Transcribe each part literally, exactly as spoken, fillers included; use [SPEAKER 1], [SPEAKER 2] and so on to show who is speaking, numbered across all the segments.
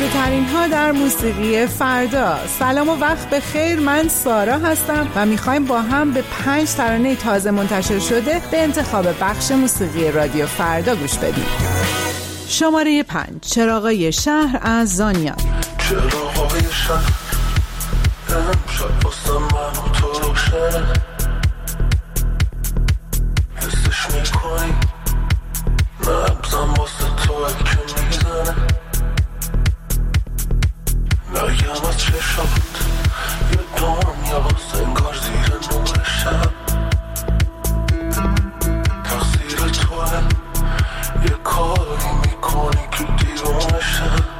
[SPEAKER 1] ترین ها در موسیقی فردا. سلام و وقت بخیر، من سارا هستم و میخوایم با هم به پنج ترانه تازه منتشر شده به انتخاب بخش موسیقی رادیو فردا گوش بدیم. شماره پنج، چراغای شهر از زانیار.
[SPEAKER 2] چراغای شهر امشب واسه من و تو روشنه، حسش میکنی نبزم واسه توی که میزنه، نگم از چشمت یه دنیا واسه انگار زیر نور شب، تقصیر توه یه کاری میکنی که دیوانه شب.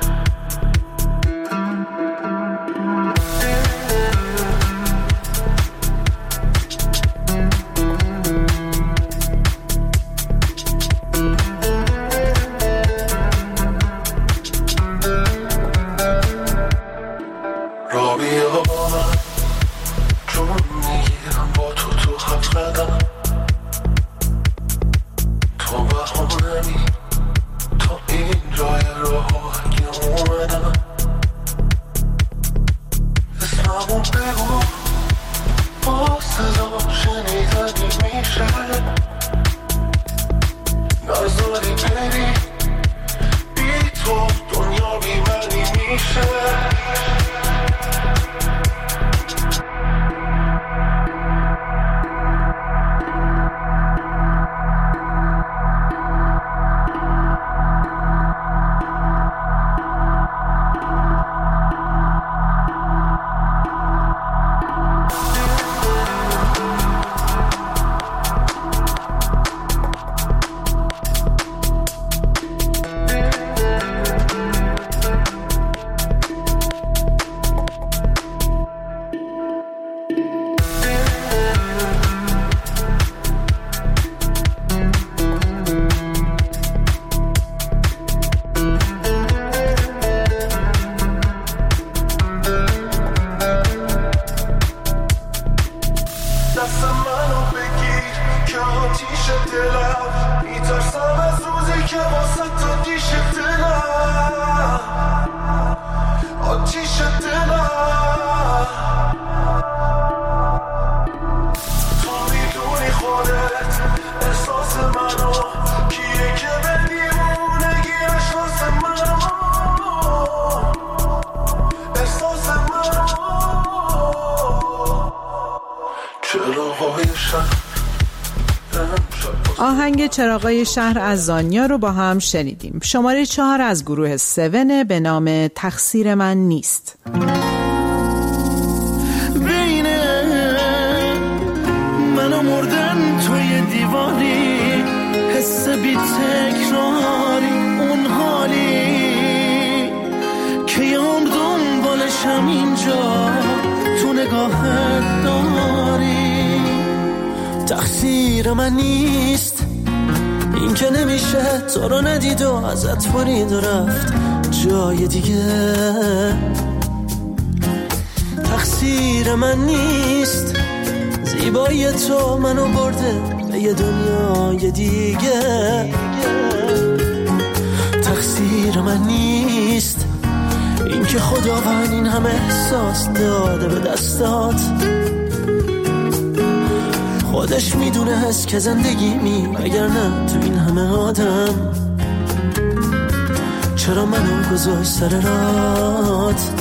[SPEAKER 1] آهنگ چراغای شهر از زانیا رو با هم شنیدیم. شماره چهار از گروه سون به نام تقصیر من نیست.
[SPEAKER 3] بین من و مردن توی دیواری، حس بی تکراری، اون حالی که یام دنبالشم اینجا تو نگاهت داری. تقصیر من نیست این که نمیشه تو رو ندید و ازت برید و رفت جای دیگه. تقصیر من نیست زیبایی تو منو برده به یه دنیای دیگه. تقصیر من نیست این که خداوند این همه احساس داده به دستات. خودش میدونه هست که زندگی می اگر نه تو این همه آدم چرا منو گذاشت سر رات.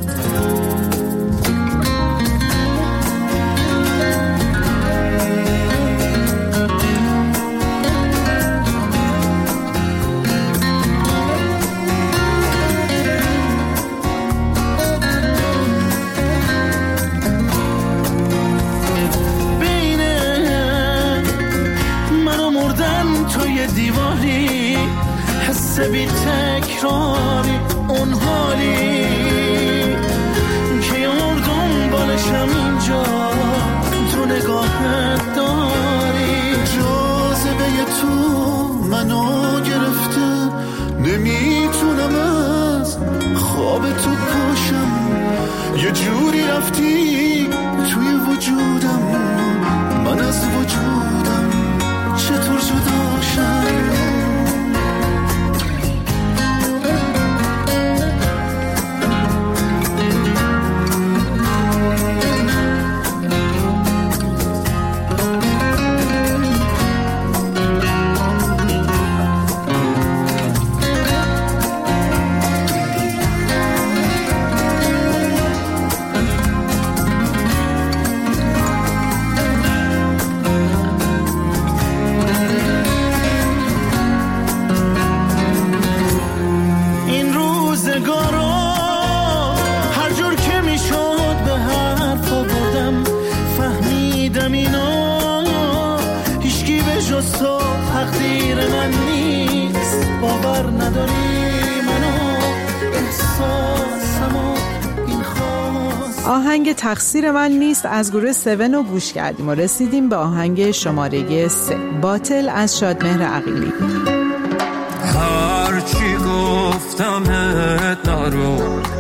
[SPEAKER 3] دیواری حس بی تکراری، اون حالی که یار دنبالشم اینجا تو نگاهت داری. جاذبه تو منو گرفته، نمیتونم از خواب تو پاشم. یه جوری رفتی توی وجودم، من از وجودم چطور جدا شم. تو صبح تقدیر من نیست، باور نداری منو احساسمو این خواست.
[SPEAKER 1] آهنگ تقصیر من نیست از گروه سون رو گوش کردیم و رسیدیم به آهنگ شماره سه، باطل از شادمهر عقیلی.
[SPEAKER 4] هرچی گفتمت نرو،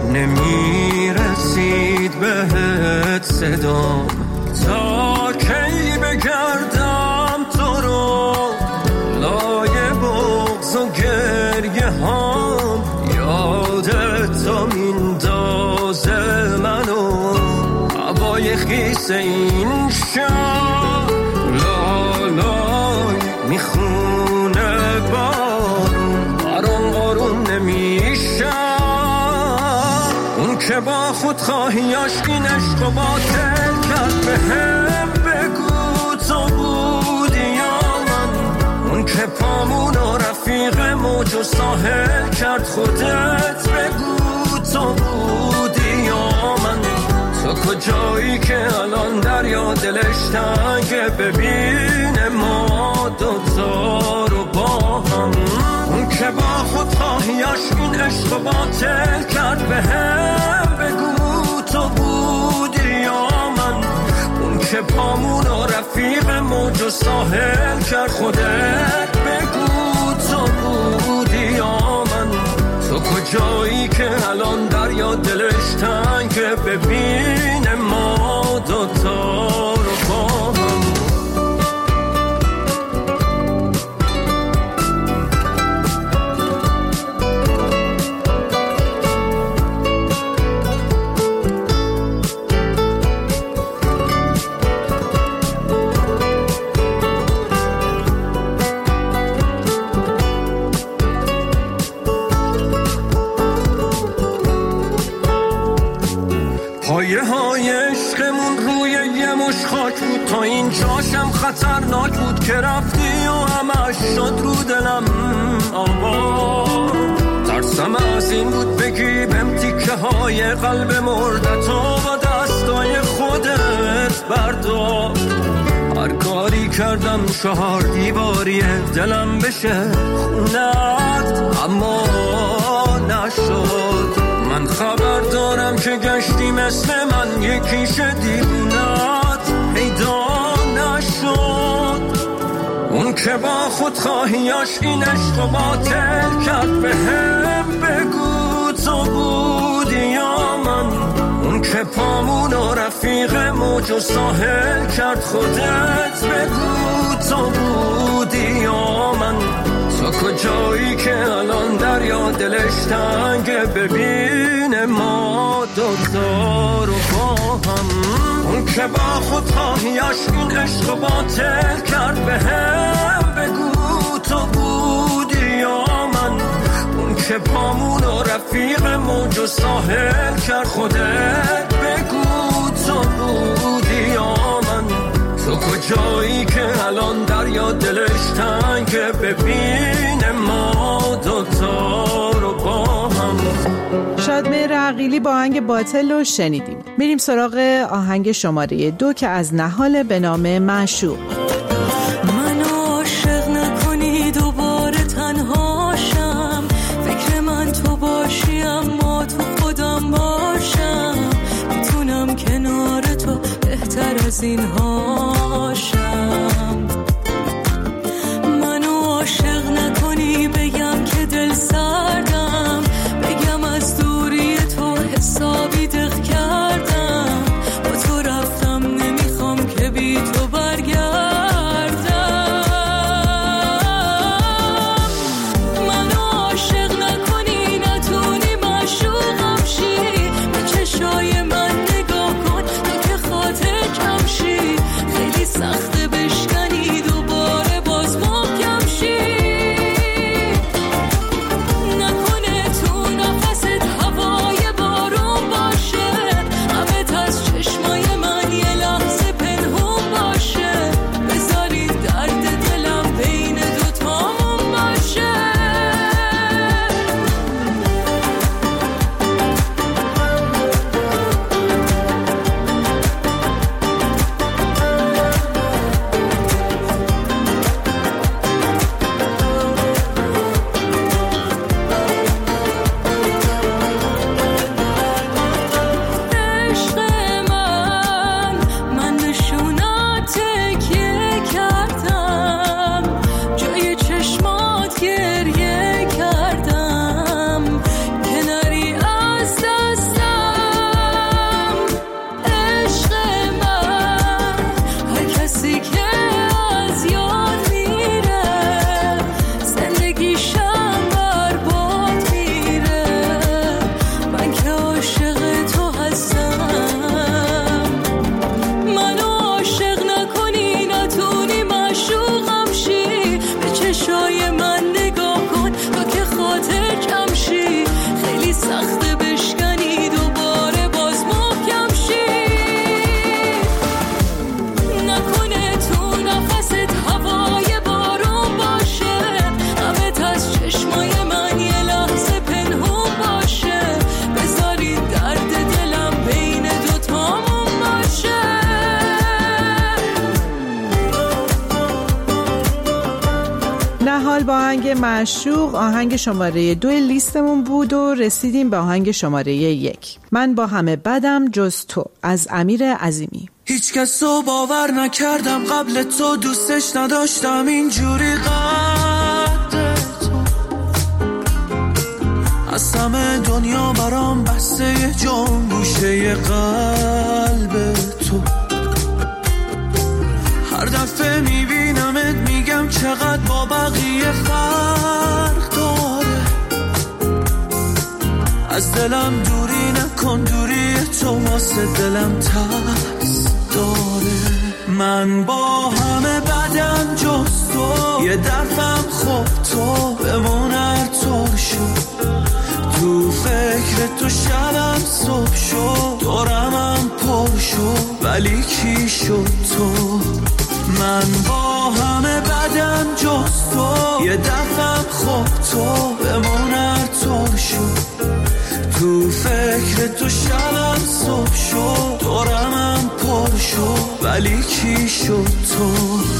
[SPEAKER 4] نمیرسید بهت صدام، تا کی بگردم تو رو لای بغض و گریه هم، یادت تو میندازه منو هوای خیس این شب، لالای میخونه بارون برام آروم نمیشم، اون که با خود خواهیاش این عشق و باطل کرد بهم بگو تو بودی یا من، اون که پامون و رفیق موج و ساحل کرد خودت بگو تو بودی یا من، تو کجایی که الان دریا دلش تنگه ببینه ما دوتا رو با هم، اون که با خود خواهیاش این عشق و باطل کرد بهم بگو تو بودی یا من، اون که پامون و رفیق موج و ساحل کرد خودت بگو تو بودی یا من، تو کجایی که الان دریا دلش تنگه ببینه ما دوتا رو با هم. پایه های عشقمون روی یه مش خاک بود، تا این جاشم خطرناک بود که رفتی و همش شد رو دلم آبا، ترسم از این بود بگی بهم تیکه های قلب مردتو با دستای خودت بردار، هر کاری کردم چهار دیواری دلم بشه خونت اما نشد، من خبر دارم که گشتی مثل من یکیش دیوونت پیدا نشد، اون که با خود خواهیاش این عشق و باطل کرد بهم بگو تو بودی یا من، اون که پامون و رفیق موج و ساحل کرد خودت بگو تو بودی یا من، تو کجایی که الان دریا دلش تنگه ببینه ما دوتا رو با هم، اون که با خود خواهیاش این عشق و باطل کرد بهم بگو تو بودی یا من، اون که پامون و رفیق موج و ساحل کرد خودت بگو تو بودی یا من، تو کجایی که الان دریا دلش تنگه ببینه ما دوتا رو با هم.
[SPEAKER 1] شادمهر عقیلی با آهنگ باطل رو شنیدیم. میریم سراغ آهنگ شماره دو که از نهال به نام معشوق.
[SPEAKER 5] منو عاشق نکنی دوباره تنهاشم، فکر من تو باشی اما تو خودم باشم، میتونم کنار تو بهتر از این هاشم، منو عاشق نکنی بگم که دل سردم، بگم از دوری تو حسابی دق کردم، با تو رفتم نمیخوام که بی تو برگردم، منو عاشق نکنی نتونی معشوقم شی، به چشای من نگاه کن تو که خاطر کم شی، خیلی
[SPEAKER 1] نهال با آهنگ معشوق آهنگ شماره دو لیستمون بود و رسیدیم به آهنگ شماره یک. من با همه بدم جز تو از امیر عظیمی.
[SPEAKER 3] هیچ کس رو باور نکردم قبل تو، دوستش نداشتم اینجوری قد تو، از همه دنیا برام بسته یه جان گوشه قلب تو. هر دفعه میبینمت میگم چقدر با بقیه فرق داره، از دلم دوری نکن، دوری تو واسه دلم ترس داره. من با همه بدم جز تو، یه دفعم خوب تو بمون هر طور شد، تو فکر تو شبم صبح شد، دورمم پر شد ولی کی شد تو. من با همه بدم جز تو، یه دفعم خوب تو بمون هر طور شد، تو فکر تو شبم صبح شد، دورمم پر شد ولی کی شد تو.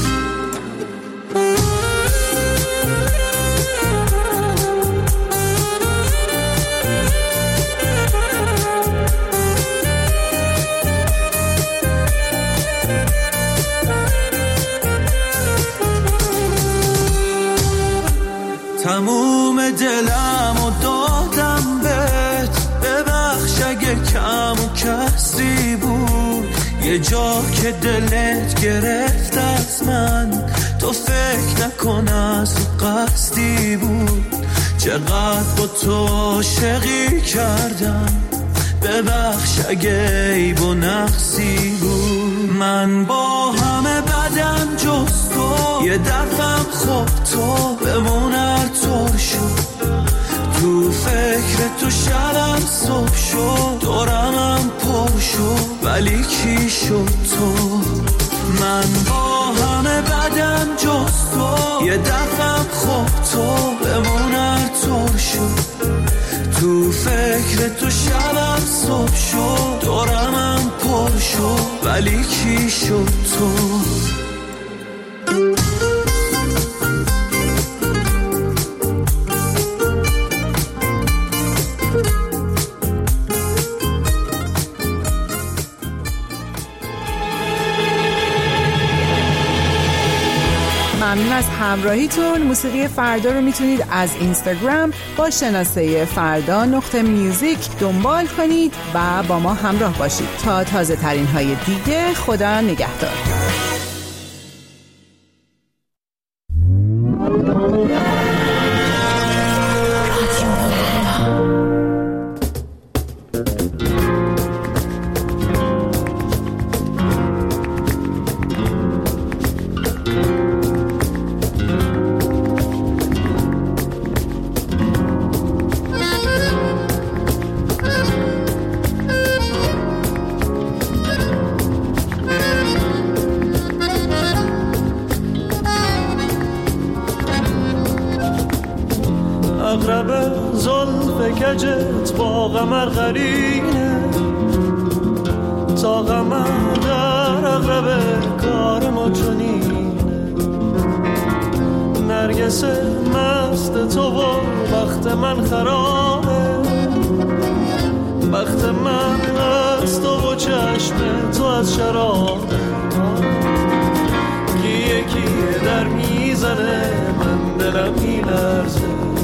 [SPEAKER 3] تموم دلم و دادم بهت، ببخش اگه کم و کسی بود، یه جا که دلت گرفت از من، تو فکر نکن از قصدی بود، چقدر با تو عاشقی کردم، ببخش اگه عیب و نقصی بود. من با همه بدم جز تو، یه دفعم خوب تو بمون هر طور شد، تو فکر تو شبم صبح شد، دورمم پر شد ولی کی شد تو. من با همه بدم جز تو، یه دفعم خوب تو بمون هر طور شد، تو فکر تو شبم صبح شد، دورمم پر شد ولی کی شد تو.
[SPEAKER 1] ممنون از همراهیتون. موسیقی فردا رو میتونید از اینستاگرام با شناسه فردا نقطه میوزیک دنبال کنید و با ما همراه باشید تا تازه ترین های دیگه. خدا نگهدار.
[SPEAKER 6] اقرب زلف کجت با قمر قرینه، تا قمر در اقرب کار ما چنینه، نرگس مست تو و بخت من خرابه، بخت من از تو و چشم تو از شرابه، کیه کیه در میزنه من دلم میلرزه،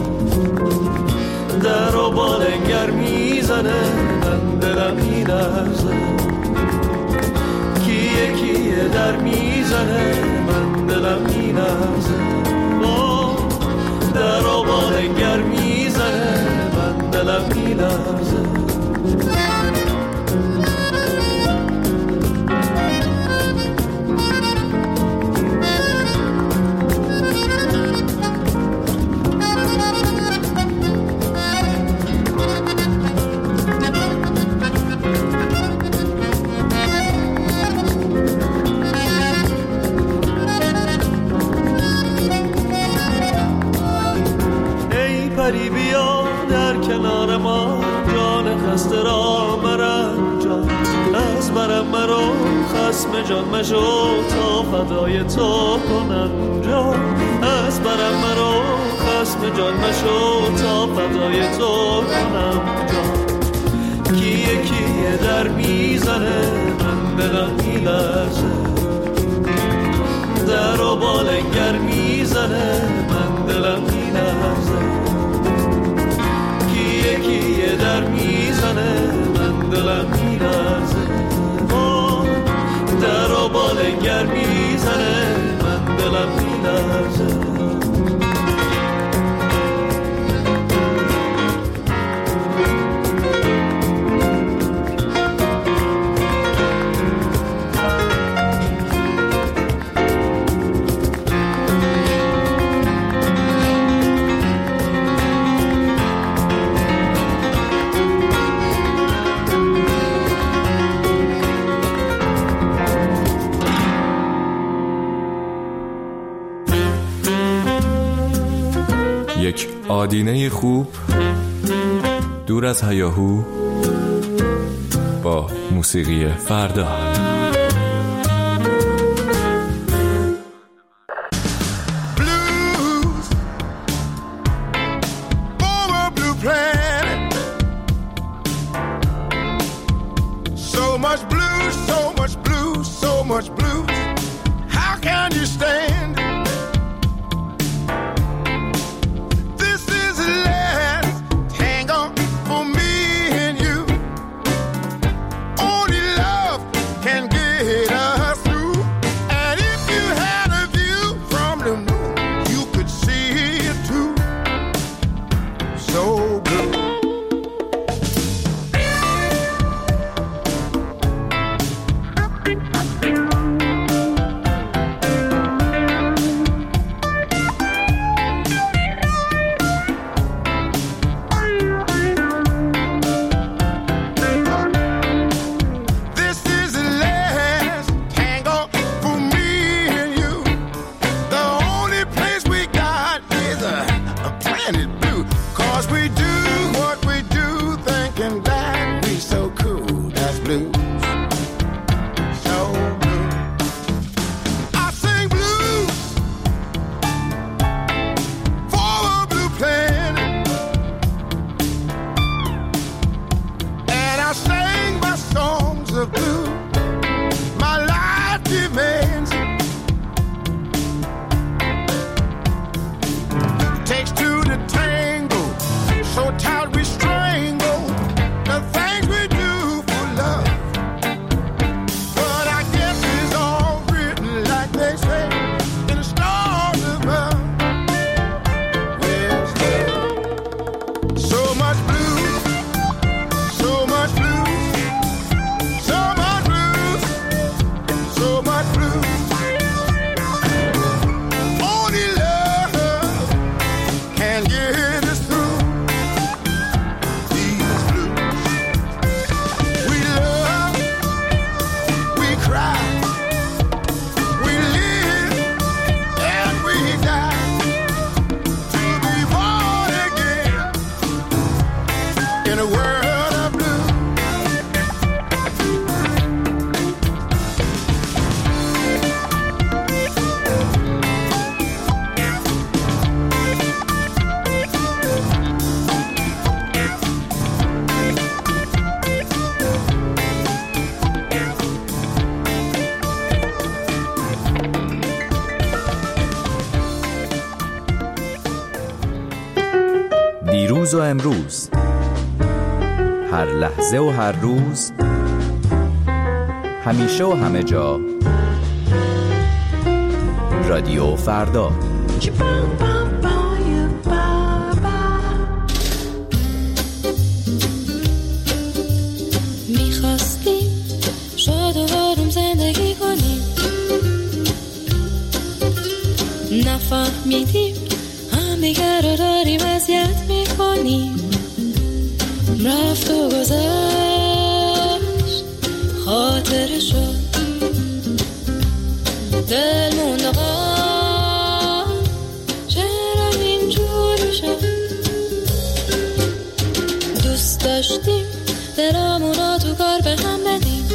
[SPEAKER 6] در و بالنگر میزنه من دلم میلرزه، کیه کیه در میزنه من دلم میلرزه، در و بالنگر میزنه من دلم میلرزه. پری بیا در کنار ما، جان خسته را مرنجان، از برم مرو خسم جان مشو، تا فدای تو کنم جان، از برم مرو جان نشو تا فدای تو کنم جان. کیه کیه در میزنه من دلم میلرزه، در و بالنگر میزنه من دلم میلرزه. کیه کیه در میزنه من دلم میلرزه، در و بالنگر میزنه من دلم میلرزه.
[SPEAKER 7] یک آدینه خوب دور از هیاهو با موسیقی فردا.
[SPEAKER 8] دیروز و امروز، هر لحظه و هر روز، همیشه و همه جا، رادیو فردا.
[SPEAKER 5] میخواستیم شاد و آروم زندگی کنیم، نفهمیدیم همدیگر رو داریم اذیت میکنیم. رفت و گذشت خاطره شد، دل موند آقا چرا اینجوری شد. دوست داشتیم دلمون تو کار به هم بدیم،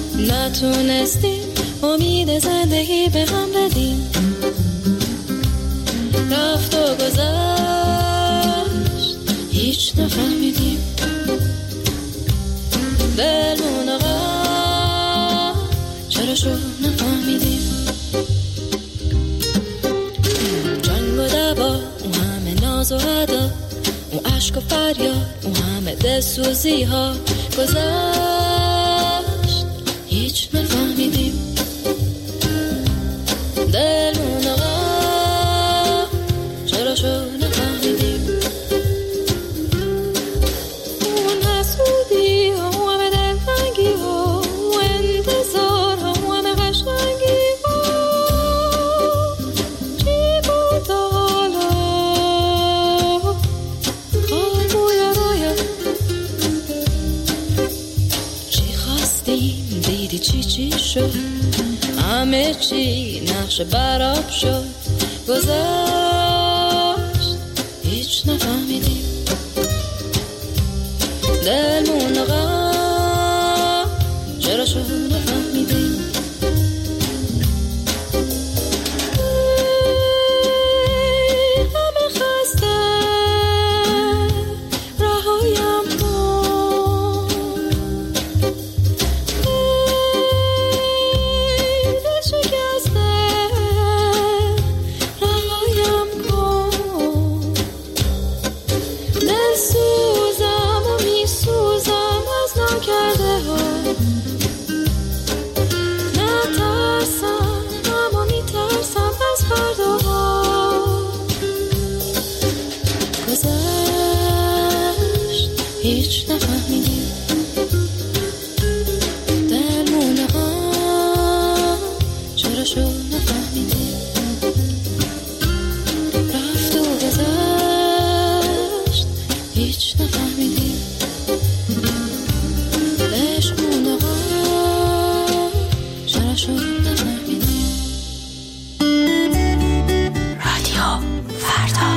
[SPEAKER 5] نتونستیم امید زندگی به هم بدیم. چراشو نفهمیدیم جنگ و دعوا، اون همه ناز و ادا، اون عشق و فریاد، اون همه دلسوزی ها گذشت هیچ نفهمیدیم دلمون آقا چراشو نفهمیدیم اون حسودی ها و همه دلتنگی ها و انتظار ها و همه قشنگی ها چی بود حالا حال بوید آید چی خواستیم دیدی چی چی شد همه چی نقش براب شد گذشت هیچ نفهمیدیم دلمون آقا چرا شد نفهمیدیم همه خسته رهایم کن دل شکسته رهایم کن دل سوزم و می سوزم از نکرده ها نترسم اما می ترسم از فرداها گذشت هیچ نفهمیدیم دلمون ها چرا شو نفهمیدیم رفت و گذشت هیچ نفهمیدیم عشقمون ها چرا شو نفهمیدیم رادیو فردا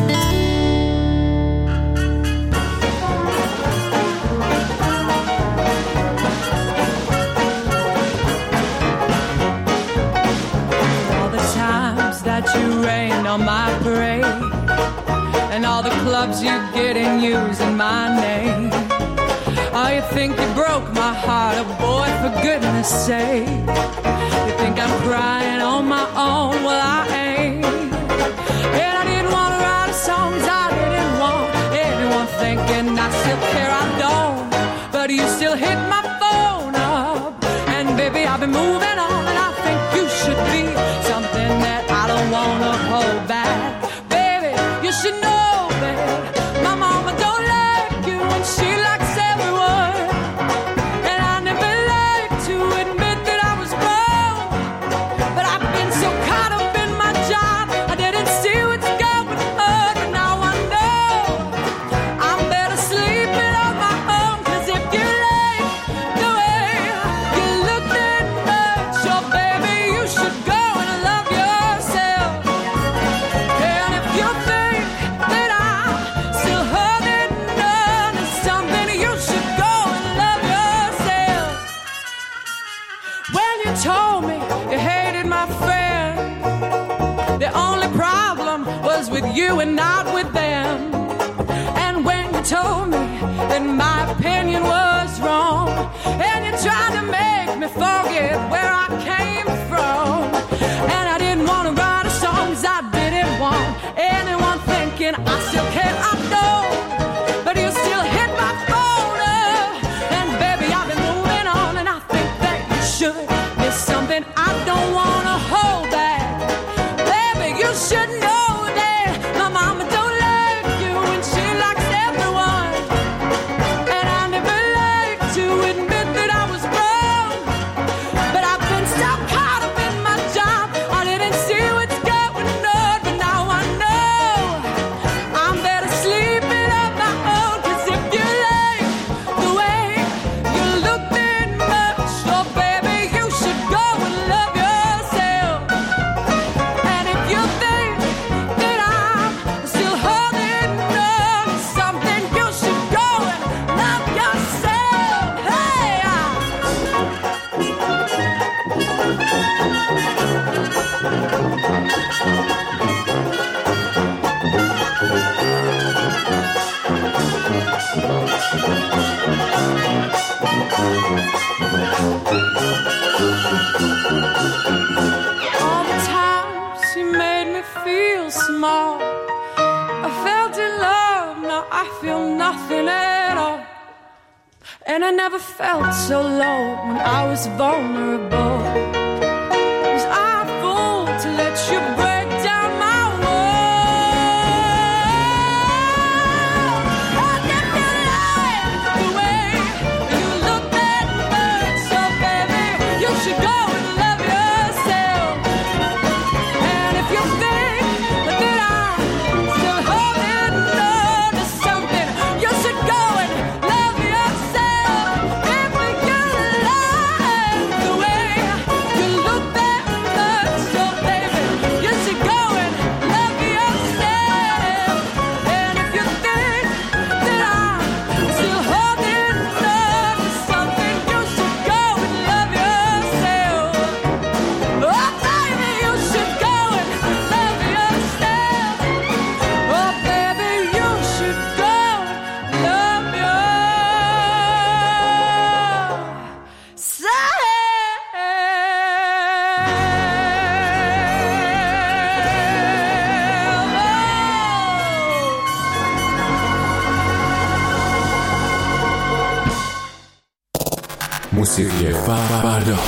[SPEAKER 9] All the times that you rain on my parade, and all the clubs you get in using my name. Oh, you think you broke my heart, oh boy, for goodness sake. You think I'm crying on my own, well I ain't. And I didn't want to write songs, I didn't want anyone thinking I still care, I don't. But you still hit my phone up, and baby I've been moving on, and I think you should be something that I don't want to hold back. Baby, you should know that my mama don't like you, and she likes everyone. And I never like to admit that I was wrong, but I've been so caught up in my job, I didn't see what's going on, and now I know I'm better sleeping on my own. 'Cause if you like the way you look that much, oh baby, you should go and love yourself. And if you think that I'm still holding on to something, you should go and love yourself. When you told me you hated my friend, the only problem was with you and not with them. And when you told me that my opinion was wrong, and you tried to make me forget where I came from, and I didn't want to write a song 'cause I didn't want anyone thinking I still care, I know. But you still hit my phone up, and baby I've been moving on, and I think that you should. There's something I don't want to hold back. Baby, you should know that my mama don't like you, and she likes everyone. And I never like to admit that I was wrong, but I nothing at all. And I never felt so low when I was vulnerable. Was I a fool to let you break down my world? I get the light the way you look that bird. So baby, you should go and love yourself. And if you think that I'm still holding on to something, you should go and love yourself. If we can love the way you look that bird. So baby, you should go and love yourself. And if you think that I'm still holding on to something, you should go and love yourself. Oh baby, you should go and love yourself. Oh baby, you should go and love yourself.
[SPEAKER 7] موسیقی فردا.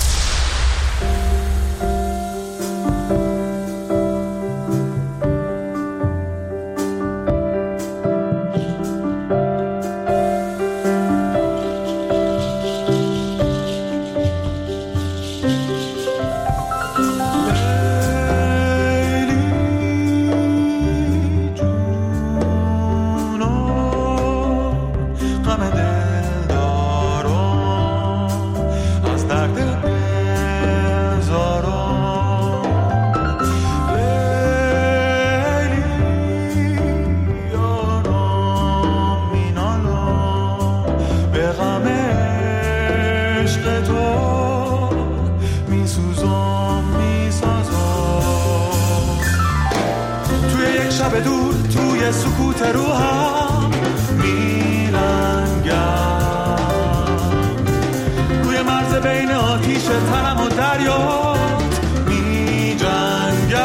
[SPEAKER 3] شب دور توی سکوت روحم میرنگم، روی مرز بین آتیش تنم و دریات میجنگم.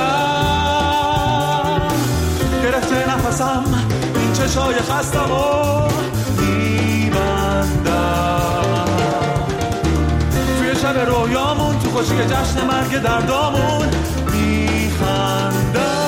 [SPEAKER 3] گرفته نفسم این چشای خستم و میبندم، توی شب رویامون تو خوشی جشن مرگ دردامون میخندم.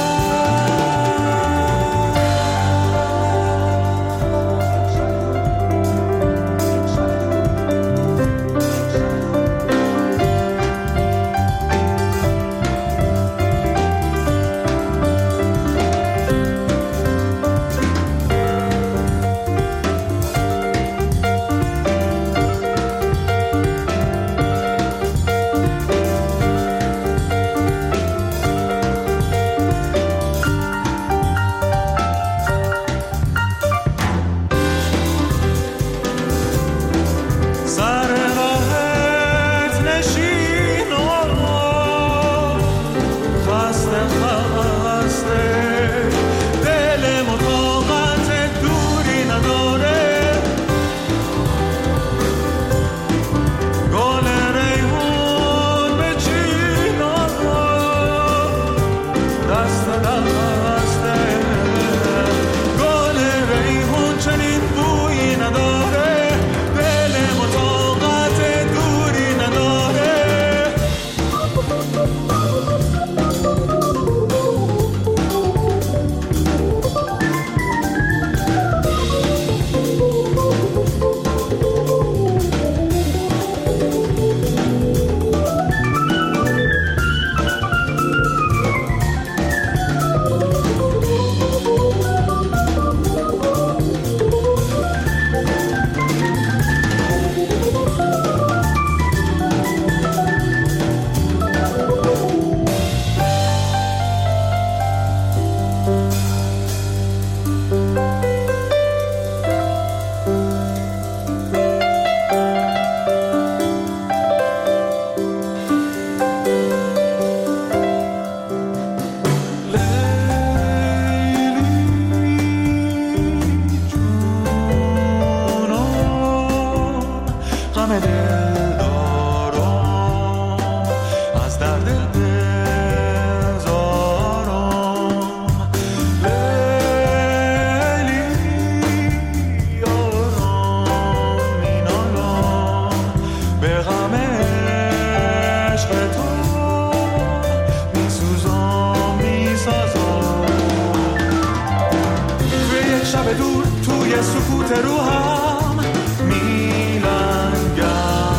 [SPEAKER 6] توی سکوت روحم میلنگم،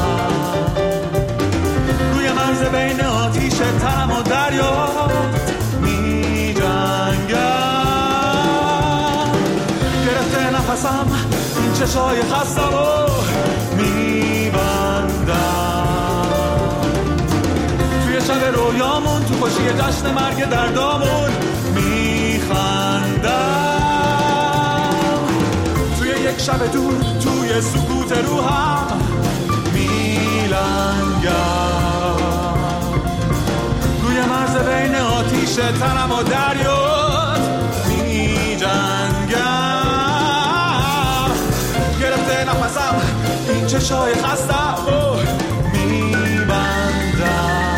[SPEAKER 6] روی مرز بین آتیش تنم و دریا میجنگم. گرفته نفسم این چشای خستم و میبندم، توی شب رویامون تو خوشی جشن مرگ دردامون میخندم، توی یک شب دور توی سکوت روحم میلنگم، روی مرز بین آتیش تنم و دریات میجنگم. گرفته نفسم این چشای خستم و میبندم،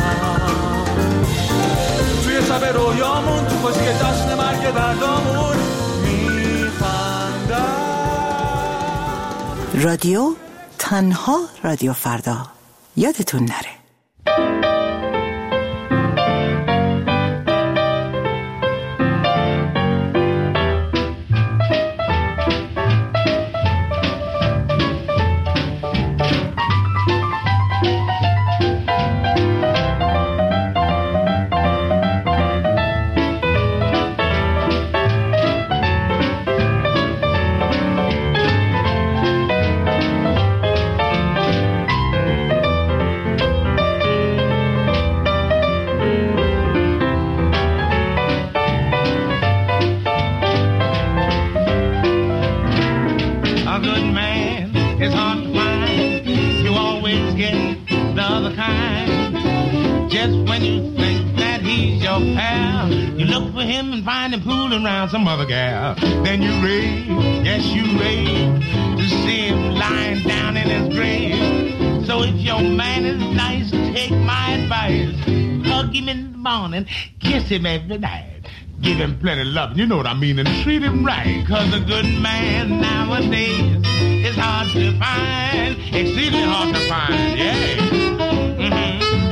[SPEAKER 6] توی شب رویامون تو خوشی جشن مرگ دردامون میخندم.
[SPEAKER 1] رادیو تنها رادیو فردا، یادتون نره.
[SPEAKER 10] Some other gal, then you rave, yes you rave, to see him lying down in his grave. So if your man is nice, take my advice, hug him in the morning, kiss him every night, give him plenty of love, you know what I mean, and treat him right, cause a good man nowadays is hard to find, exceedingly hard to find, yeah. Mm-hmm.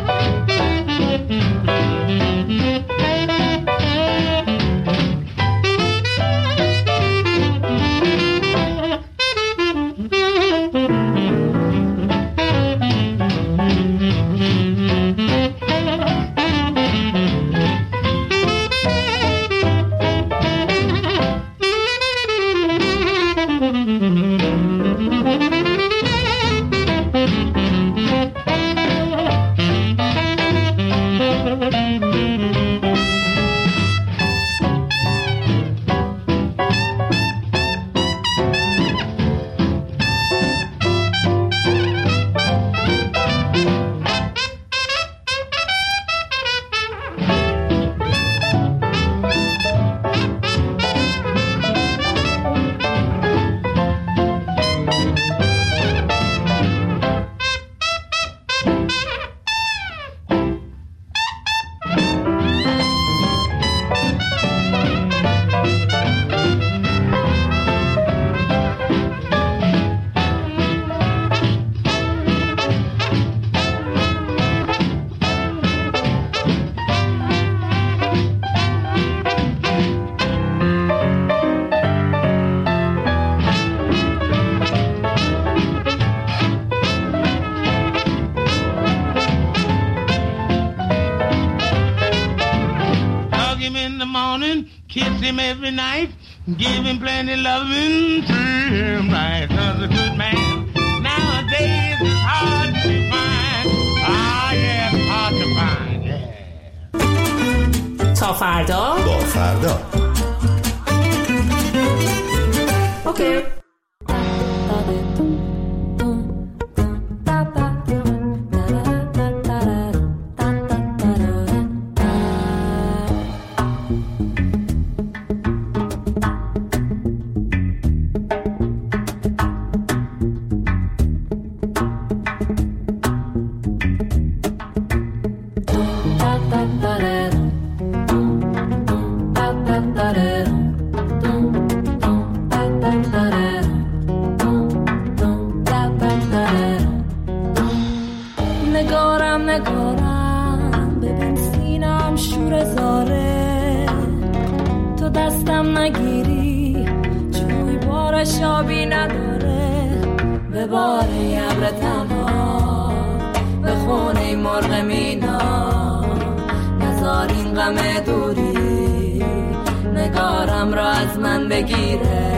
[SPEAKER 10] Every night, give him plenty loving, treat him right, cause a good man nowadays is hard to find. Ah, yeah, it's hard to find, yeah.
[SPEAKER 11] تا فردا
[SPEAKER 12] با فردا.
[SPEAKER 11] اوکی.
[SPEAKER 5] نگارم نگارم ببین سینم شور زاره، تو دستم نگیری جوی باره دلش آبی نداره به بار ابر تنها به خونه مرغ مینا نزار این غم دوری نگارم را از من بگیره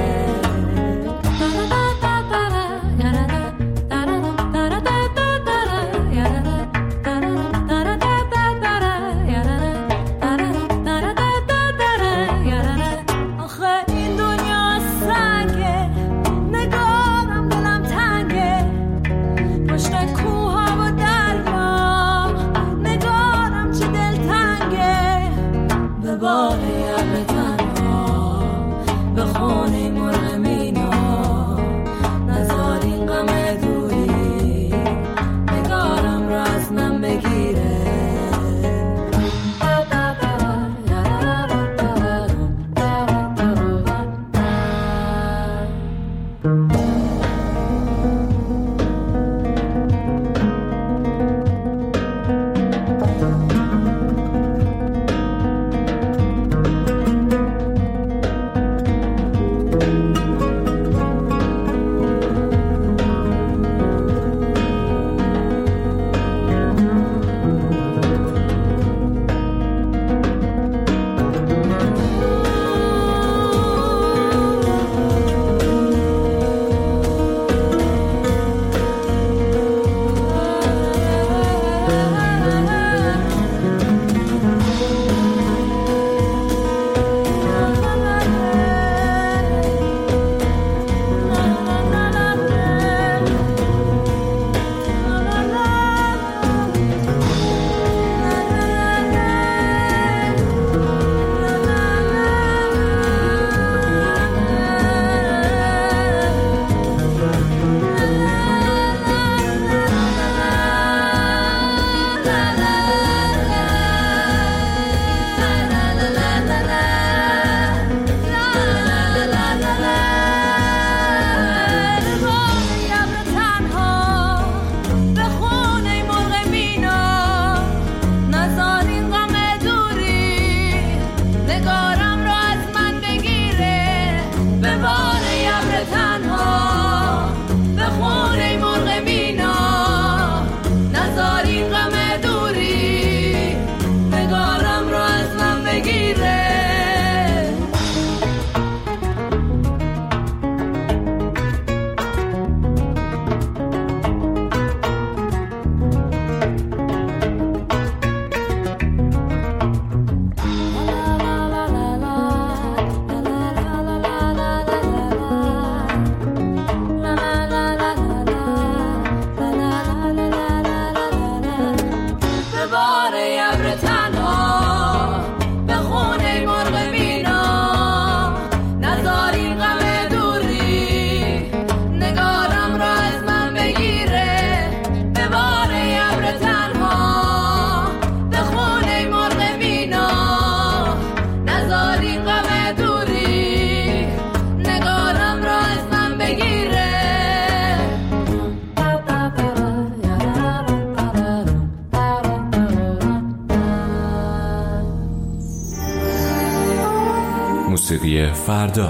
[SPEAKER 7] موسیقی فردا.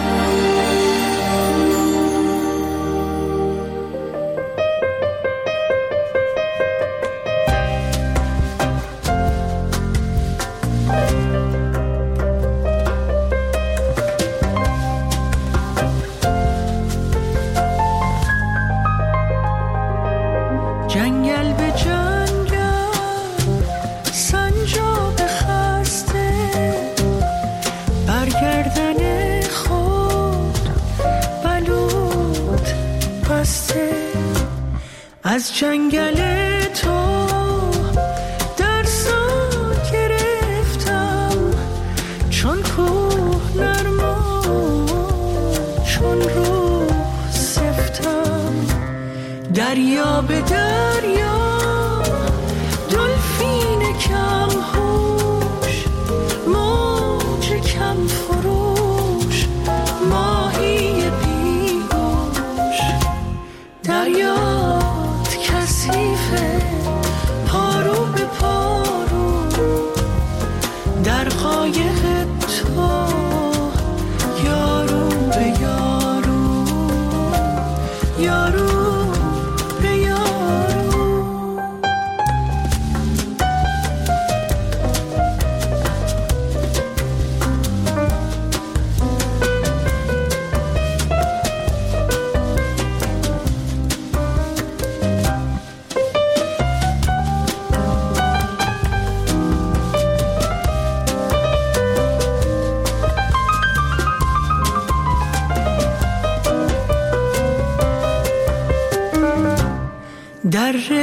[SPEAKER 3] جنگل به جنگل سنجاب خسته برگردن خود بلود بسته از جنگل تو درسان گرفتم چون کوه نرما چون روح سفتم دریا به دریا دلفین کم هوش موج کم فروش ماهی بیگوش دریات کثیفه پارو به پارو در قایق تو یارو به یارو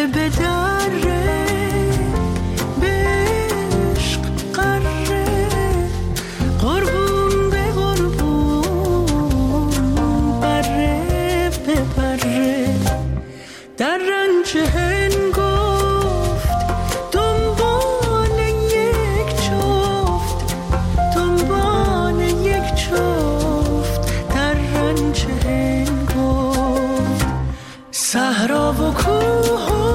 [SPEAKER 3] دره به دره به عشق قره قربون به قربون بره به بره در رنج هنگفت دنبال یک جفت دنبال یک جفت در رنج هنگفت صحرا و کوه و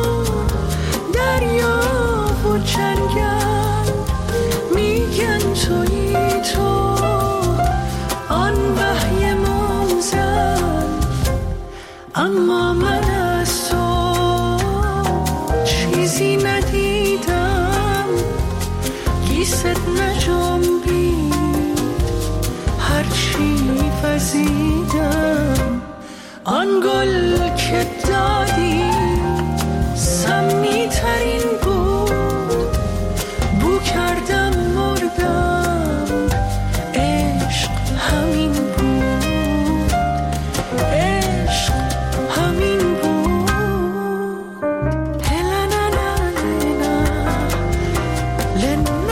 [SPEAKER 3] دریا و جنگل میگن تویی تو آن وحی منزل اما من از تو چیزی ندیدم گیست نجنبید هرچی وزیدم آن گل که دادی سمی ترین بود بو کردم مردم عشق همین بود عشق همین بود هلنا لنا لنا